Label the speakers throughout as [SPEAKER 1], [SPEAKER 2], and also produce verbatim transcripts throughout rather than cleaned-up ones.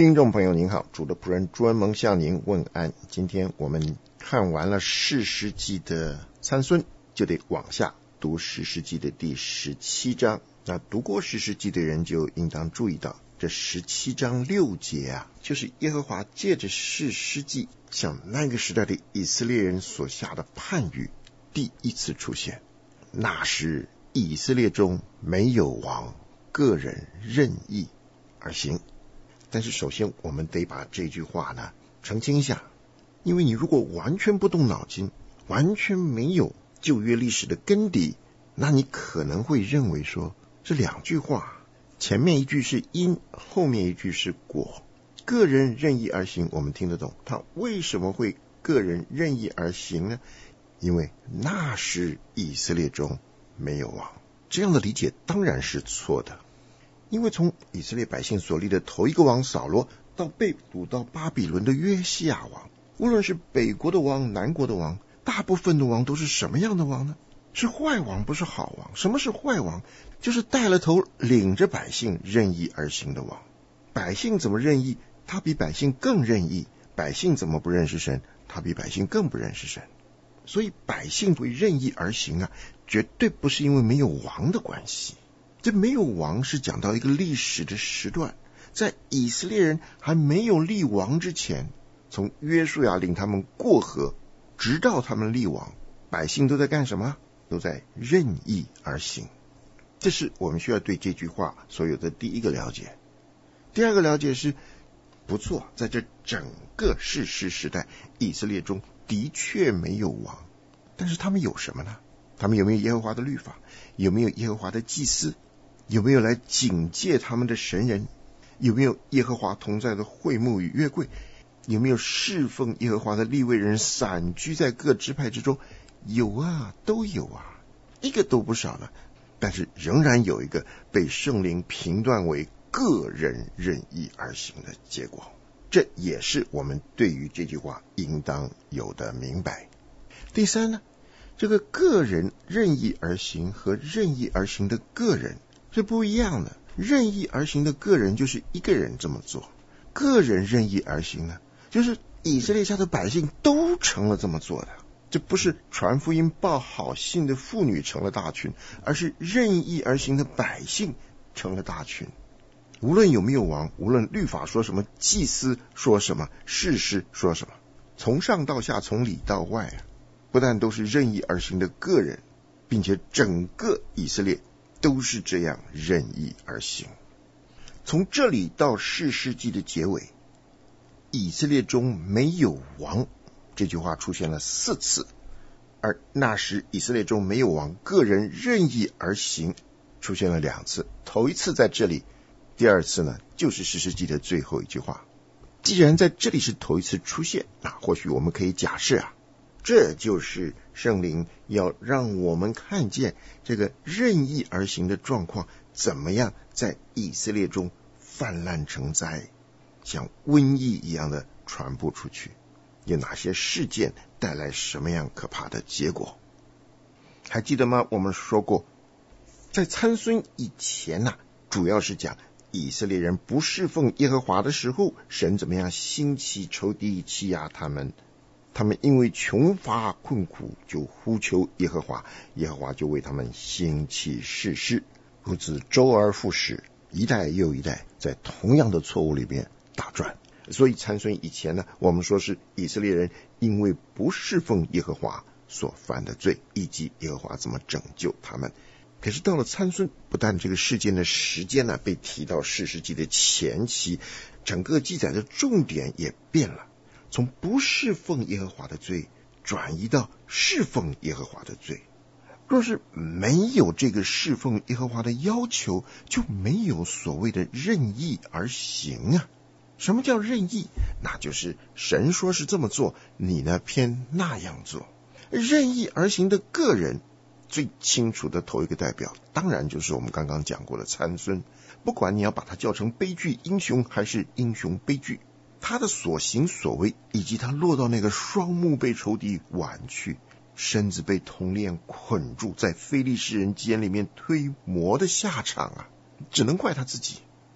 [SPEAKER 1] 听众朋友您好，主的仆人朱恩蒙向您问安。今天我们看完了士师记的参孙，就得往下读士师记的第十七章。那读过士师记的人就应当注意到，这十七章六节啊，就是耶和华借着士师记向那个时代的以色列人所下的判语第一次出现。那时以色列中没有王，个人任意而行。但是首先我们得把这句话呢澄清一下，因为你如果完全不动脑筋，完全没有旧约历史的根底，那你可能会认为说这两句话前面一句是因，后面一句是果。个人任意而行我们听得懂，他为什么会个人任意而行呢？因为那时以色列中没有王。这样的理解当然是错的，因为从以色列百姓所立的头一个王扫罗，到被掳到巴比伦的约西亚王，无论是北国的王南国的王，大部分的王都是什么样的王呢？是坏王，不是好王。什么是坏王？就是带了头领着百姓任意而行的王。百姓怎么任意？他比百姓更任意。百姓怎么不认识神？他比百姓更不认识神。所以百姓会任意而行啊，绝对不是因为没有王的关系。这没有王是讲到一个历史的时段，在以色列人还没有立王之前，从约书亚领他们过河，直到他们立王，百姓都在干什么？都在任意而行。这是我们需要对这句话所有的第一个了解。第二个了解是，不错，在这整个士师时代，以色列中的确没有王，但是他们有什么呢？他们有没有耶和华的律法？有没有耶和华的祭司？有没有来警戒他们的神人？有没有耶和华同在的会幕与约柜？有没有侍奉耶和华的利未人散居在各支派之中？有啊，都有啊，一个都不少了。但是仍然有一个被圣灵评断为个人任意而行的结果，这也是我们对于这句话应当有的明白。第三呢，这个个人任意而行和任意而行的个人是不一样的。任意而行的个人就是一个人这么做，个人任意而行呢，就是以色列家的百姓都成了这么做的。这不是传福音报好信的妇女成了大群，而是任意而行的百姓成了大群。无论有没有王，无论律法说什么，祭司说什么，士师说什么，从上到下，从里到外啊，不但都是任意而行的个人，并且整个以色列都是这样任意而行。从这里到士师记的结尾，以色列中没有王这句话出现了四次，而那时以色列中没有王，个人任意而行出现了两次。头一次在这里，第二次呢就是士师记的最后一句话。既然在这里是头一次出现，那或许我们可以假设啊，这就是圣灵要让我们看见这个任意而行的状况怎么样在以色列中泛滥成灾，像瘟疫一样的传播出去，有哪些事件带来什么样可怕的结果。还记得吗？我们说过，在参孙以前啊，主要是讲以色列人不侍奉耶和华的时候，神怎么样兴起仇敌欺压他们，他们因为穷乏困苦就呼求耶和华，耶和华就为他们兴起士师，如此周而复始，一代又一代在同样的错误里面打转。所以参孙以前呢，我们说是以色列人因为不侍奉耶和华所犯的罪，以及耶和华怎么拯救他们。可是到了参孙，不但这个事件的时间呢被提到士师记的前期，整个记载的重点也变了，从不侍奉耶和华的罪转移到侍奉耶和华的罪。若是没有这个侍奉耶和华的要求，就没有所谓的任意而行啊。什么叫任意？那就是神说是这么做，你呢偏那样做。任意而行的个人最清楚的头一个代表，当然就是我们刚刚讲过的参孙。不管你要把它叫成悲剧英雄还是英雄悲剧，他的所行所为，以及他落到那个双目被仇敌剜去，身子被铜链捆住，在非利士人间里面推磨的下场啊，只能怪他自己。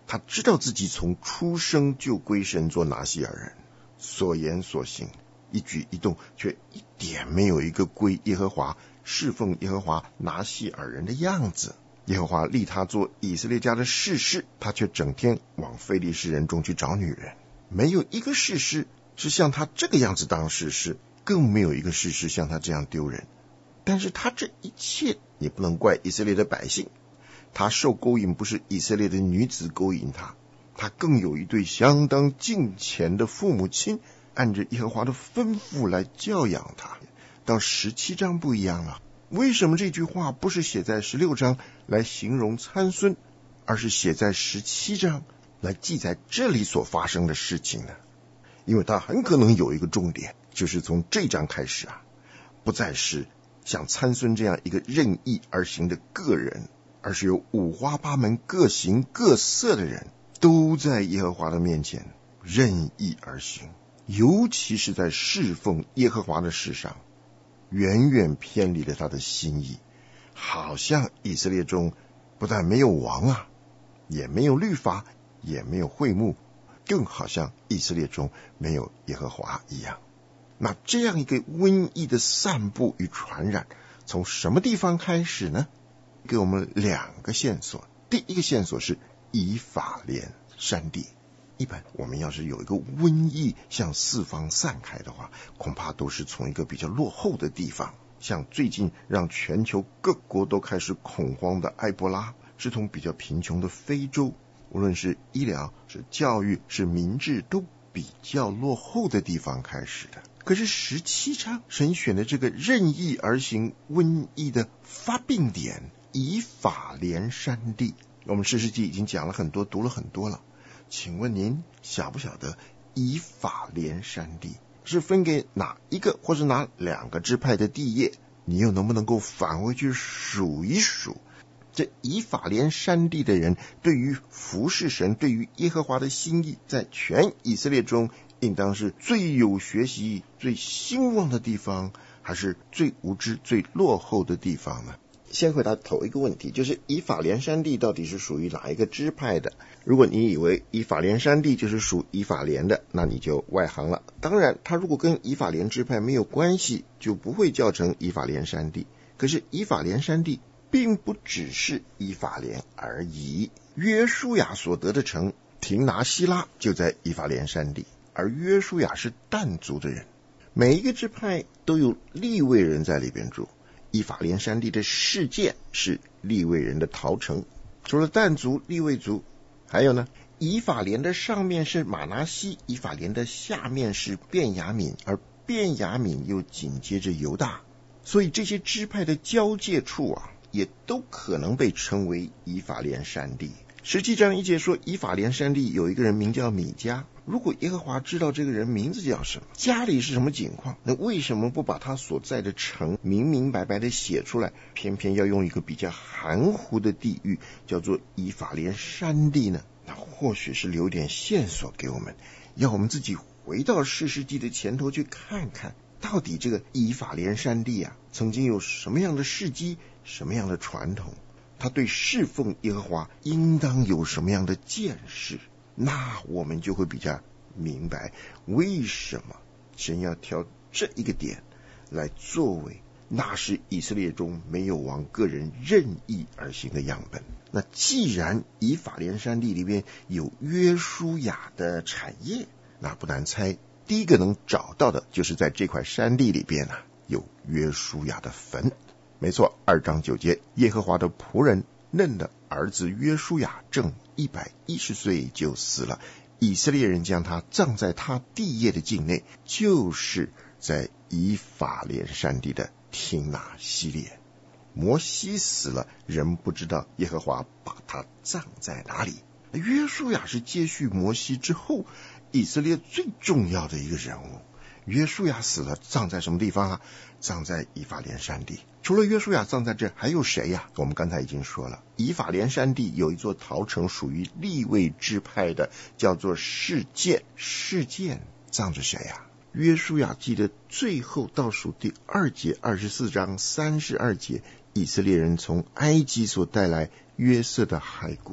[SPEAKER 1] 他知道自己从出生就归神做拿西尔人，所言所行一举一动却一点没有一个归耶和华侍奉耶和华拿西尔人的样子。耶和华立他做以色列家的士师，他却整天往非利士人中去找女人。没有一个士师是像他这个样子当士师，更没有一个士师像他这样丢人。但是他这一切也不能怪以色列的百姓，他受勾引不是以色列的女子勾引他，他更有一对相当敬虔的父母亲，按着耶和华的吩咐来教养他。到十七章不一样了，为什么这句话不是写在十六章来形容参孙，而是写在十七章来记载这里所发生的事情呢？因为它很可能有一个重点，就是从这章开始啊，不再是像参孙这样一个任意而行的个人，而是有五花八门各形各色的人都在耶和华的面前任意而行，尤其是在侍奉耶和华的事上远远偏离了他的心意。好像以色列中不但没有王啊，也没有律法，也没有会幕，更好像以色列中没有耶和华一样。那这样一个瘟疫的散布与传染从什么地方开始呢？给我们两个线索。第一个线索是以法莲山地。一般我们要是有一个瘟疫向四方散开的话，恐怕都是从一个比较落后的地方，像最近让全球各国都开始恐慌的埃博拉，是从比较贫穷的非洲，无论是医疗是教育是民治都比较落后的地方开始的。可是十七章神选的这个任意而行瘟疫的发病点以法莲山地，我们士师记已经讲了很多，读了很多了。请问您晓不晓得以法莲山地是分给哪一个或是哪两个支派的地业？你又能不能够返回去数一数，这以法莲山地的人对于服侍神，对于耶和华的心意，在全以色列中应当是最有学习最兴旺的地方，还是最无知最落后的地方呢？先回答头一个问题，就是以法莲山地到底是属于哪一个支派的？如果你以为以法莲山地就是属以法莲的，那你就外行了。当然它如果跟以法莲支派没有关系，就不会叫成以法莲山地。可是以法莲山地并不只是以法莲而已，约书亚所得的城亭拿西拉就在以法莲山地，而约书亚是但族的人，每一个支派都有利未人在里边住。以法莲山地的示剑是利未人的逃城，除了但族利未族，还有呢，以法莲的上面是玛拿西，以法莲的下面是便雅悯，而便雅悯又紧接着犹大，所以这些支派的交界处啊，也都可能被称为以法莲山地。十七章一节说，以法莲山地有一个人名叫米迦。如果耶和华知道这个人名字叫什么，家里是什么情况，那为什么不把他所在的城明明白白的写出来，偏偏要用一个比较含糊的地域叫做以法莲山地呢？那或许是留点线索给我们，要我们自己回到士师记的前头去看看，到底这个以法莲山地啊，曾经有什么样的事迹，什么样的传统，他对侍奉耶和华应当有什么样的见识，那我们就会比较明白为什么神要挑这一个点来作为那是以色列中没有王个人任意而行的样本。那既然以法莲山地里面有约书亚的产业，那不难猜第一个能找到的就是在这块山地里边啊，有约书亚的坟。没错，二章九节，耶和华的仆人嫩的儿子约书亚正一百一十岁就死了，以色列人将他葬在他地业的境内，就是在以法莲山地的亭拿西列。摩西死了，人不知道耶和华把他葬在哪里。约书亚是接续摩西之后以色列最重要的一个人物。约书亚死了，葬在什么地方啊？葬在以法莲山地。除了约书亚葬在这，还有谁呀？我们刚才已经说了，以法莲山地有一座逃城，属于利未支派的，叫做示剑。示剑葬着谁呀？约书亚记的最后倒数第二节，二十四章三十二节，以色列人从埃及所带来约瑟的骸骨，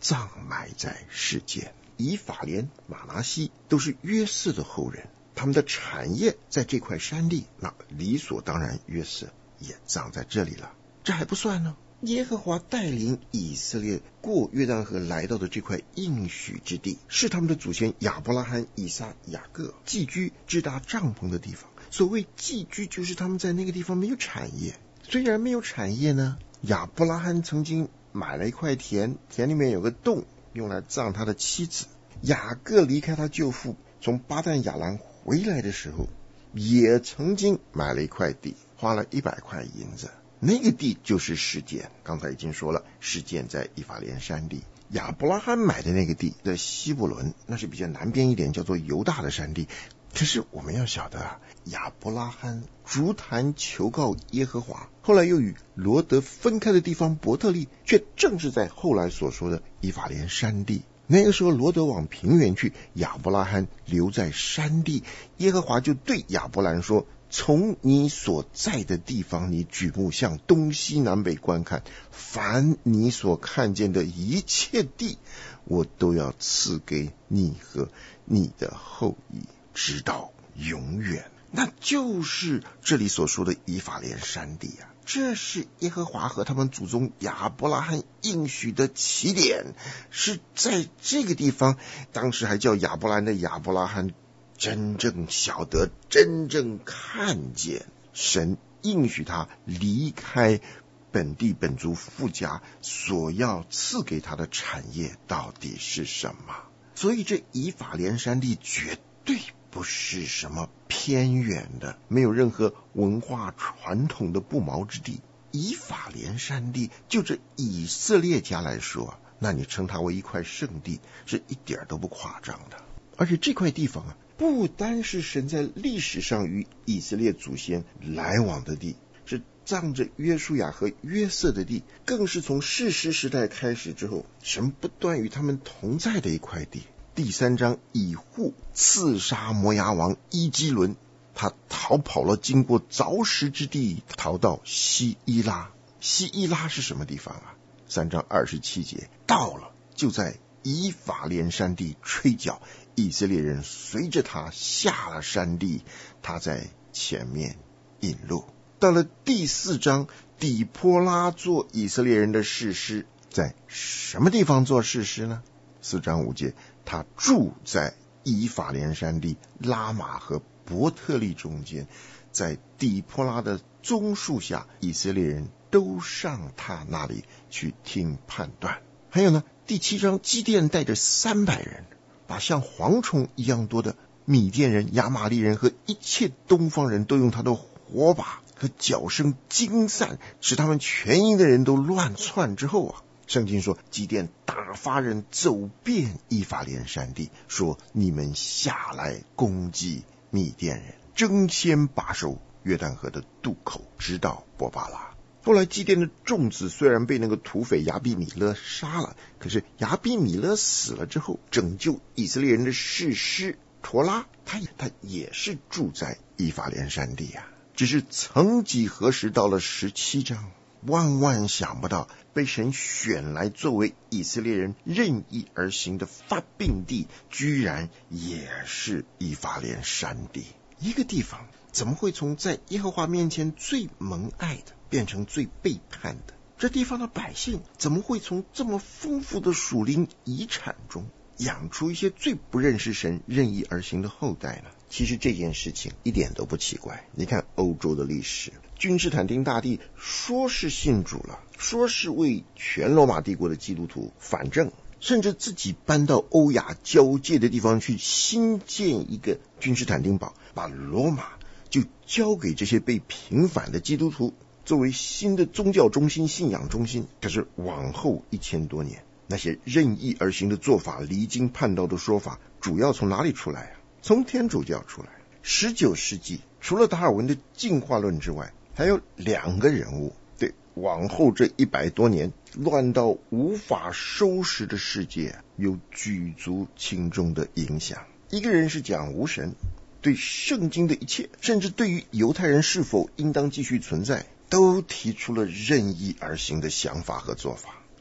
[SPEAKER 1] 葬埋在示剑。以法莲、玛拿西都是约瑟的后人，他们的产业在这块山地，那理所当然约瑟也葬在这里了。这还不算呢，耶和华带领以色列过约旦河来到的这块应许之地，是他们的祖先亚伯拉罕、以撒、雅各寄居支搭帐篷的地方。所谓寄居，就是他们在那个地方没有产业。虽然没有产业呢，亚伯拉罕曾经买了一块田，田里面有个洞，用来葬他的妻子。雅各离开他舅父从巴旦亚兰回来的时候，也曾经买了一块地，花了一百块银子。那个地就是示剑，刚才已经说了，示剑在以法莲山地。亚伯拉罕买的那个地在希伯伦，那是比较南边一点，叫做犹大的山地。可是我们要晓得啊，亚伯拉罕逐坛求告耶和华，后来又与罗德分开的地方伯特利，却正是在后来所说的以法莲山地。那个时候罗德往平原去，亚伯拉罕留在山地，耶和华就对亚伯兰说，从你所在的地方，你举目向东西南北观看，凡你所看见的一切地，我都要赐给你和你的后裔，直到永远。那就是这里所说的以法莲山地啊，这是耶和华和他们祖宗亚伯拉罕应许的起点，是在这个地方，当时还叫亚伯兰的亚伯拉罕真正晓得，真正看见神应许他离开本地本族父家所要赐给他的产业到底是什么。所以这以法莲山地绝对不是什么偏远的没有任何文化传统的不毛之地。以法莲山地就这以色列家来说，那你称它为一块圣地是一点都不夸张的。而且这块地方啊，不单是神在历史上与以色列祖先来往的地，是仗着约书亚和约瑟的地，更是从士师时代开始之后，神不断与他们同在的一块地。第三章，以户刺杀摩押王伊基伦，他逃跑了，经过凿石之地，逃到西伊拉。西伊拉是什么地方啊？三章二十七节，到了就在以法莲山地吹角，以色列人随着他下了山地，他在前面引路。到了第四章，底波拉做以色列人的士师，在什么地方做士师呢？四章五节，他住在以法莲山地拉玛和伯特利中间，在底波拉的棕树下，以色列人都上他那里去听判断。还有呢，第七章，基甸带着三百人，把像蝗虫一样多的米甸人、亚玛利人和一切东方人都用他的火把和角声惊散，使他们全营的人都乱窜之后啊，圣经说基甸打发人走遍以法莲山地，说你们下来攻击米甸人，争先把守约旦河的渡口，直到伯巴拉。后来基甸的众子虽然被那个土匪亚比米勒杀了，可是亚比米勒死了之后，拯救以色列人的士师陀拉，他他也是住在以法莲山地啊。只是曾几何时，到了十七章，万万想不到被神选来作为以色列人任意而行的发病地，居然也是以法莲山地。一个地方怎么会从在耶和华面前最蒙爱的变成最背叛的？这地方的百姓怎么会从这么丰富的属灵遗产中养出一些最不认识神任意而行的后代呢？其实这件事情一点都不奇怪。你看欧洲的历史，君士坦丁大帝说是信主了，说是为全罗马帝国的基督徒反正，甚至自己搬到欧亚交界的地方去新建一个君士坦丁堡，把罗马就交给这些被平反的基督徒作为新的宗教中心、信仰中心。可是往后一千多年，那些任意而行的做法、离经叛道的说法，主要从哪里出来啊？从天主教出来。十九世纪除了达尔文的进化论之外，还有两个人物对往后这一百多年乱到无法收拾的世界有举足轻重的影响。一个人是讲无神，对圣经的一切，甚至对于犹太人是否应当继续存在，都提出了任意而行的想法和做法。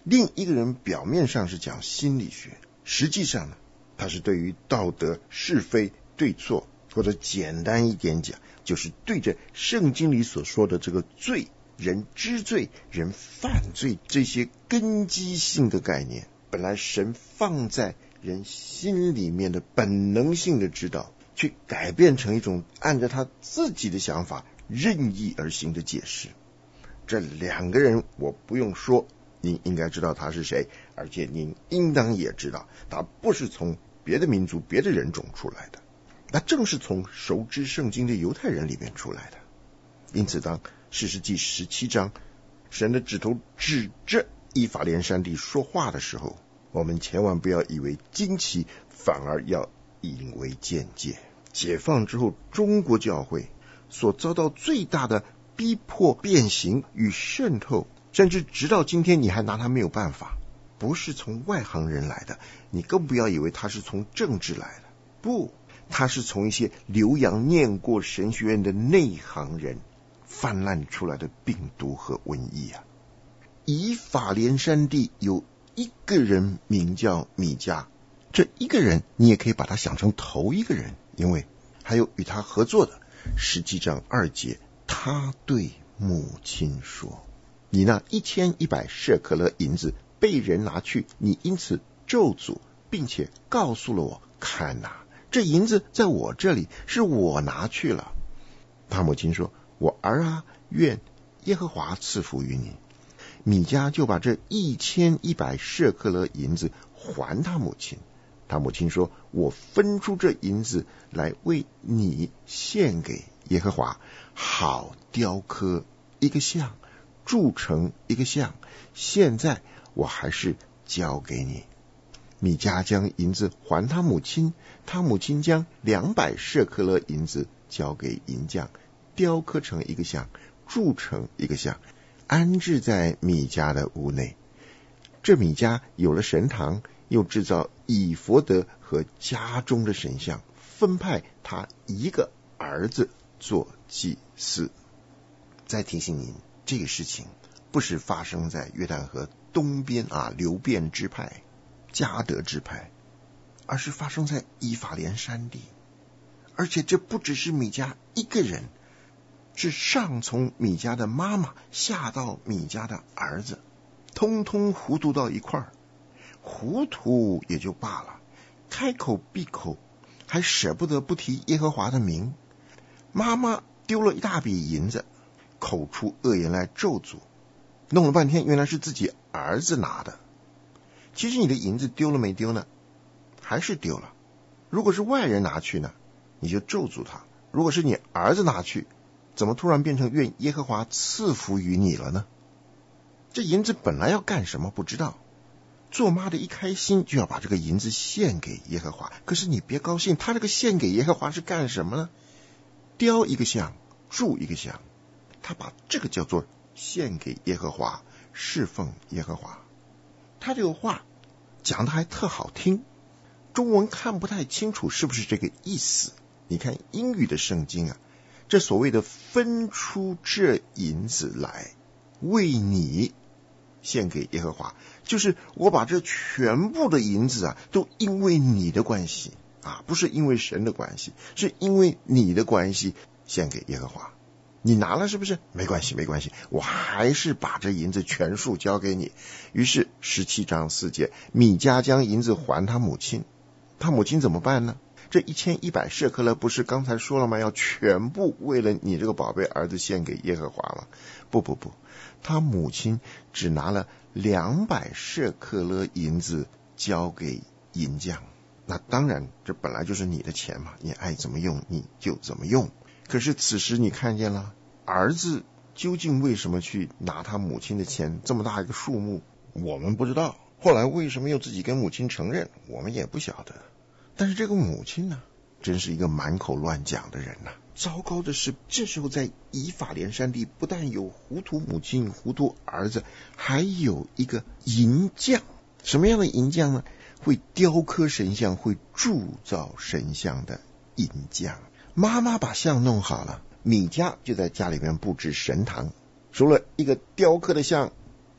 [SPEAKER 1] 另一个人表面上是讲心理学，实际上呢，他是对于道德是非对错，或者简单一点讲，就是对着圣经里所说的这个罪，人知罪，人犯罪，这些根基性的概念，本来神放在人心里面的本能性的知道，却改变成一种按照他自己的想法任意而行的解释。这两个人我不用说，您应该知道他是谁，而且您应当也知道他不是从别的民族别的人种出来的，那正是从熟知圣经的犹太人里面出来的。因此当士师记十七章神的指头指着以法莲山地说话的时候，我们千万不要以为惊奇，反而要引为鉴戒。解放之后，中国教会所遭到最大的逼迫、变形与渗透，甚至直到今天你还拿它没有办法，不是从外行人来的，你更不要以为他是从政治来的，不，他是从一些留洋念过神学院的内行人泛滥出来的病毒和瘟疫啊！以法莲山地有一个人名叫米迦，这一个人你也可以把他想成头一个人，因为还有与他合作的十七章二节，他对母亲说：你那一千一百舍客勒银子被人拿去，你因此咒诅，并且告诉了我，看哪，这银子在我这里，是我拿去了。他母亲说：我儿啊，愿耶和华赐福于你。米迦就把这一千一百舍客勒银子还他母亲。他母亲说：我分出这银子来为你献给耶和华，好雕刻一个像，铸成一个像，现在我还是交给你。米迦将银子还他母亲，他母亲将两百舍客勒银子交给银匠，雕刻成一个像，铸成一个像，安置在米迦的屋内。这米迦有了神堂，又制造以弗得和家中的神像，分派他一个儿子做祭司。再提醒您，这个事情不是发生在约旦河东边啊流便支派、迦得支派，而是发生在以法莲山地。而且这不只是米迦一个人，是上从米迦的妈妈下到米迦的儿子，通通糊涂到一块儿。糊涂也就罢了，开口闭口还舍不得不提耶和华的名。妈妈丢了一大笔银子，口出恶言来咒诅，弄了半天原来是自己儿子拿的。其实你的银子丢了没丢呢？还是丢了。如果是外人拿去呢，你就咒诅他；如果是你儿子拿去，怎么突然变成愿耶和华赐福于你了呢？这银子本来要干什么不知道，做妈的一开心就要把这个银子献给耶和华。可是你别高兴，他这个献给耶和华是干什么呢？雕一个像，铸一个像，他把这个叫做献给耶和华，侍奉耶和华。他这个话讲的还特好听，中文看不太清楚是不是这个意思。你看英语的圣经啊，这所谓的分出这银子来为你献给耶和华，就是我把这全部的银子啊，都因为你的关系啊，不是因为神的关系，是因为你的关系献给耶和华。你拿了是不是？没关系没关系，我还是把这银子全数交给你。于是十七章四节，米迦将银子还他母亲。他母亲怎么办呢？这一千一百舍客勒不是刚才说了吗？要全部为了你这个宝贝儿子献给耶和华吗？不不不，他母亲只拿了两百舍客勒银子交给银匠。那当然这本来就是你的钱嘛，你爱怎么用你就怎么用。可是此时你看见了，儿子究竟为什么去拿他母亲的钱，这么大一个数目，我们不知道。后来为什么又自己跟母亲承认，我们也不晓得。但是这个母亲呢，真是一个满口乱讲的人呐、啊！糟糕的是，这时候在以法莲山地，不但有糊涂母亲、糊涂儿子，还有一个银匠。什么样的银匠呢？会雕刻神像、会铸造神像的银匠。妈妈把像弄好了，米迦就在家里面布置神堂，除了一个雕刻的像，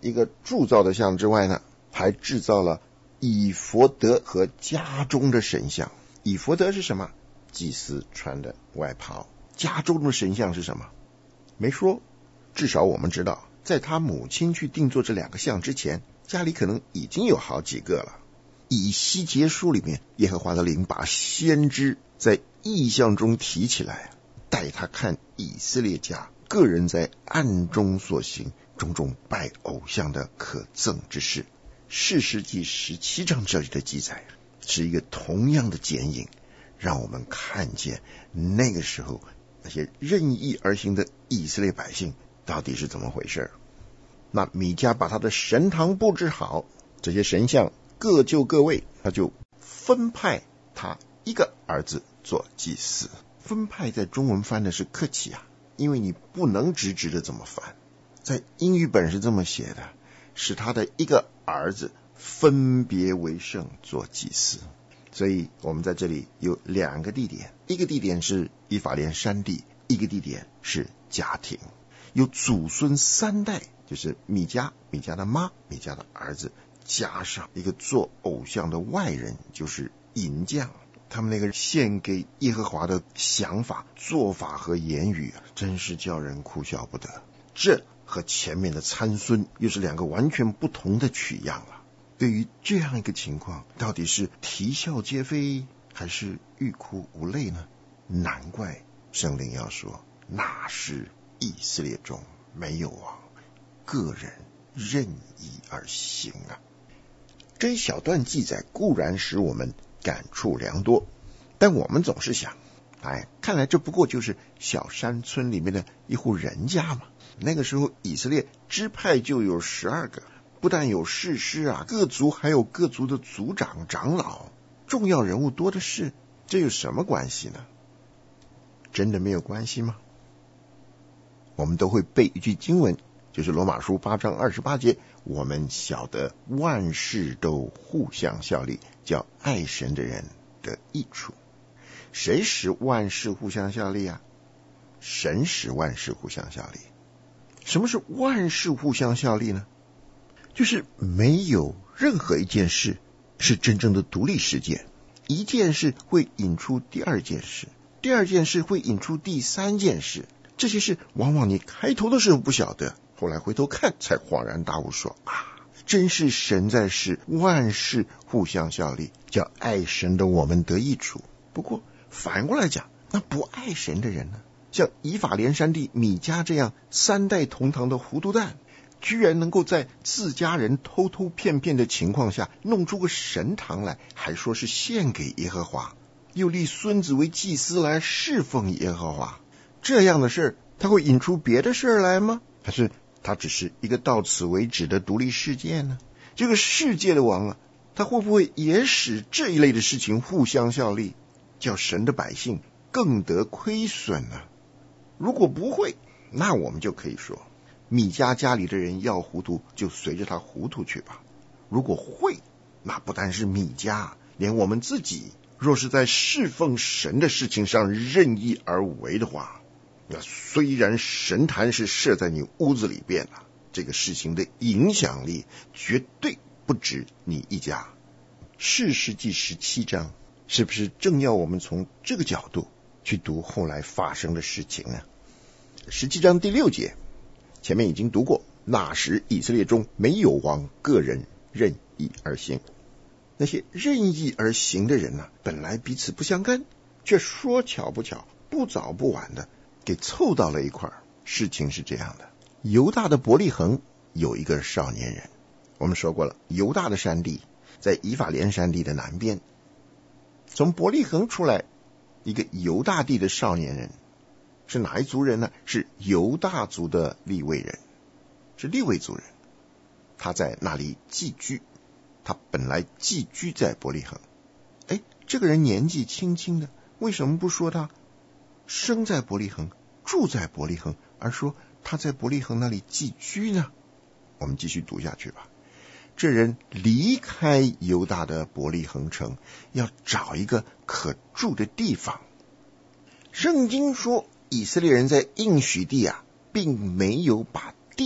[SPEAKER 1] 一个铸造的像之外呢，还制造了以弗得和家中的神像。以弗得是什么？祭司穿的外袍。家中的神像是什么？没说，至少我们知道，在他母亲去定做这两个像之前，家里可能已经有好几个了。以西结书里面，耶和华的灵把先知在异象中提起来，带他看以色列家个人在暗中所行种种拜偶像的可憎之事。士师记十七章这里的记载是一个同样的剪影，让我们看见那个时候那些任意而行的以色列百姓到底是怎么回事。那米迦把他的神堂布置好，这些神像各就各位，他就分派他一个儿子做祭司。分派在中文翻的是客气啊，因为你不能直直的这么翻，在英语本是这么写的，是他的一个儿子分别为圣做祭司。所以我们在这里有两个地点，一个地点是以法莲山地，一个地点是家庭。有祖孙三代，就是米迦、米迦的妈、米迦的儿子，加上一个做偶像的外人，就是银匠。他们那个献给耶和华的想法、做法和言语，真是叫人哭笑不得。这和前面的参孙又是两个完全不同的取样了。对于这样一个情况，到底是啼笑皆非还是欲哭无泪呢？难怪圣灵要说，那是以色列中没有王，个人任意而行啊。这一小段记载固然使我们感触良多，但我们总是想，哎，看来这不过就是小山村里面的一户人家嘛。那个时候以色列支派就有十二个，不但有士师啊，各族还有各族的族长、长老，重要人物多的是，这有什么关系呢？真的没有关系吗？我们都会背一句经文，就是罗马书八章二十八节，我们晓得万事都互相效力，叫爱神的人得益处。谁使万事互相效力啊？神使万事互相效力。什么是万事互相效力呢？就是没有任何一件事是真正的独立事件，一件事会引出第二件事，第二件事会引出第三件事，这些事往往你开头的时候不晓得，后来回头看才恍然大悟，说啊，真是神在使万事互相效力，叫爱神的我们得益处。不过反过来讲，那不爱神的人呢？像以法莲山地米迦这样三代同堂的糊涂蛋，居然能够在自家人偷偷骗骗的情况下弄出个神堂来，还说是献给耶和华，又立孙子为祭司来侍奉耶和华。这样的事他会引出别的事来吗？还是他只是一个到此为止的独立事件呢？这个世界的王啊，他会不会也使这一类的事情互相效力，叫神的百姓更得亏损呢？如果不会，那我们就可以说，米迦家里的人要糊涂，就随着他糊涂去吧。如果会，那不单是米迦，连我们自己，若是在侍奉神的事情上任意而为的话，那虽然神坛是设在你屋子里边了，这个事情的影响力绝对不止你一家。士师记十七章是不是正要我们从这个角度去读后来发生的事情呢？十七章第六节前面已经读过，那时以色列中没有王，个人任意而行。那些任意而行的人呢、啊，本来彼此不相干，却说巧不巧，不早不晚的给凑到了一块儿。事情是这样的，犹大的伯利恒有一个少年人，我们说过了，犹大的山地在以法莲山地的南边，从伯利恒出来一个犹大地的少年人，是哪一族人呢？是犹大族的利未人，是利未族人。他在那里寄居，他本来寄居在伯利恒。哎，这个人年纪轻轻的，为什么不说他生在伯利恒，住在伯利恒，而说他在伯利恒那里寄居呢？我们继续读下去吧。这人离开犹大的伯利恒城，要找一个可住的地方。圣经说以色列人在应许地啊，并没有把地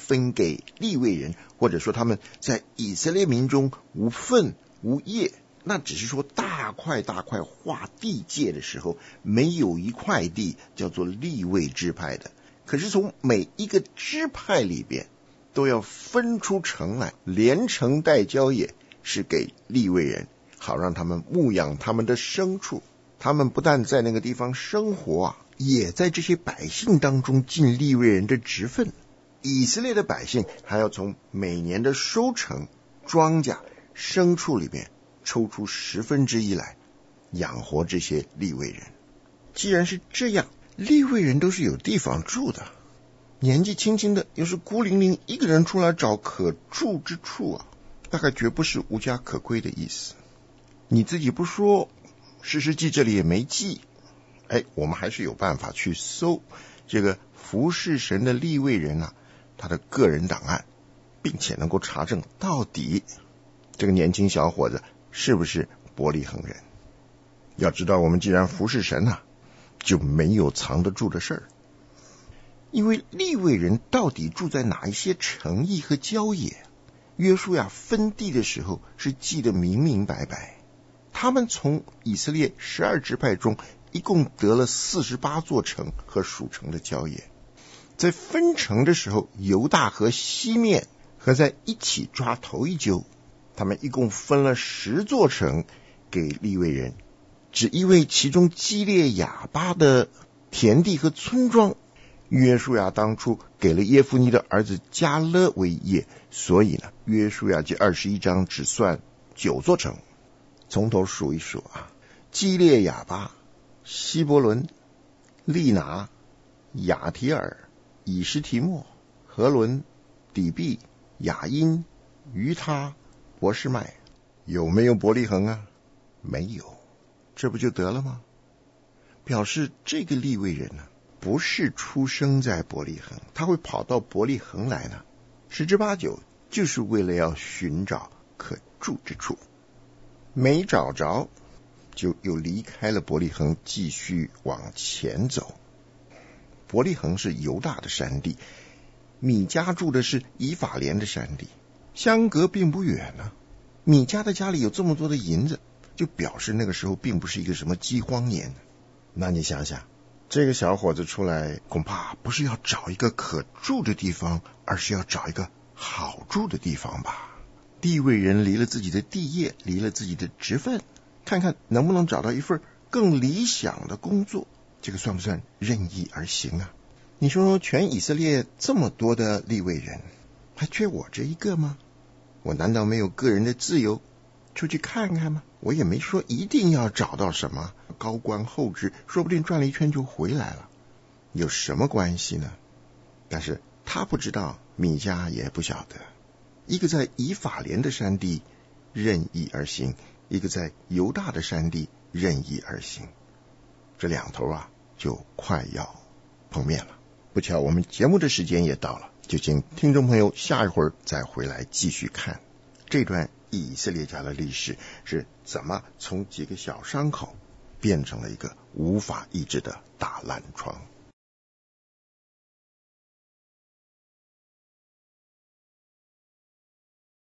[SPEAKER 1] 分给利未人，或者说他们在以色列民中无分无业，那只是说大块大块划地界的时候，没有一块地叫做利未支派的。可是从每一个支派里边都要分出城来，连城带郊野，是给利未人，好让他们牧养他们的牲畜。他们不但在那个地方生活啊，也在这些百姓当中尽利未人的职分。以色列的百姓还要从每年的收成、庄稼、牲畜里面抽出十分之一来养活这些利未人。既然是这样，利未人都是有地方住的，年纪轻轻的又是孤零零一个人出来找可住之处啊，大概绝不是无家可归的意思。你自己不说，士师记这里也没记，哎，我们还是有办法去搜这个服侍神的利未人啊，他的个人档案，并且能够查证到底这个年轻小伙子是不是伯利恒人。要知道，我们既然服侍神啊，就没有藏得住的事儿。因为利未人到底住在哪一些城邑和郊野，约书亚分地的时候是记得明明白白。他们从以色列十二支派中一共得了四十八座城和属城的郊野。在分城的时候，犹大和西面合在一起抓头一阄，他们一共分了十座城给利未人，只因为其中基列亚巴的田地和村庄，约书亚当初给了耶夫尼的儿子迦勒为业，所以呢，约书亚记二十一章只算九座城。从头数一数啊，基列亚巴、希伯伦、利拿、亚提尔、以实提莫、何伦、底比、雅因、于他、伯示麦。有没有伯利恒啊？没有。这不就得了吗？表示这个利未人呢，不是出生在伯利恒，他会跑到伯利恒来呢，十之八九就是为了要寻找可住之处。没找着，就又离开了伯利恒，继续往前走。伯利恒是犹大的山地，米迦住的是以法莲的山地，相隔并不远呢。米迦的家里有这么多的银子，就表示那个时候并不是一个什么饥荒年。那你想想，这个小伙子出来，恐怕不是要找一个可住的地方，而是要找一个好住的地方吧。利未人离了自己的地业，离了自己的职分，看看能不能找到一份更理想的工作，这个算不算任意而行啊？你说全以色列这么多的利未人，还缺我这一个吗？我难道没有个人的自由，出去看看吗？我也没说一定要找到什么高官厚职，说不定转了一圈就回来了，有什么关系呢？但是他不知道，米迦也不晓得。一个在以法莲的山地任意而行，一个在犹大的山地任意而行，这两头啊就快要碰面了。不巧我们节目的时间也到了，就请听众朋友下一会儿再回来继续看这段以色列家的历史是怎么从几个小伤口变成了一个无法医治的大烂疮。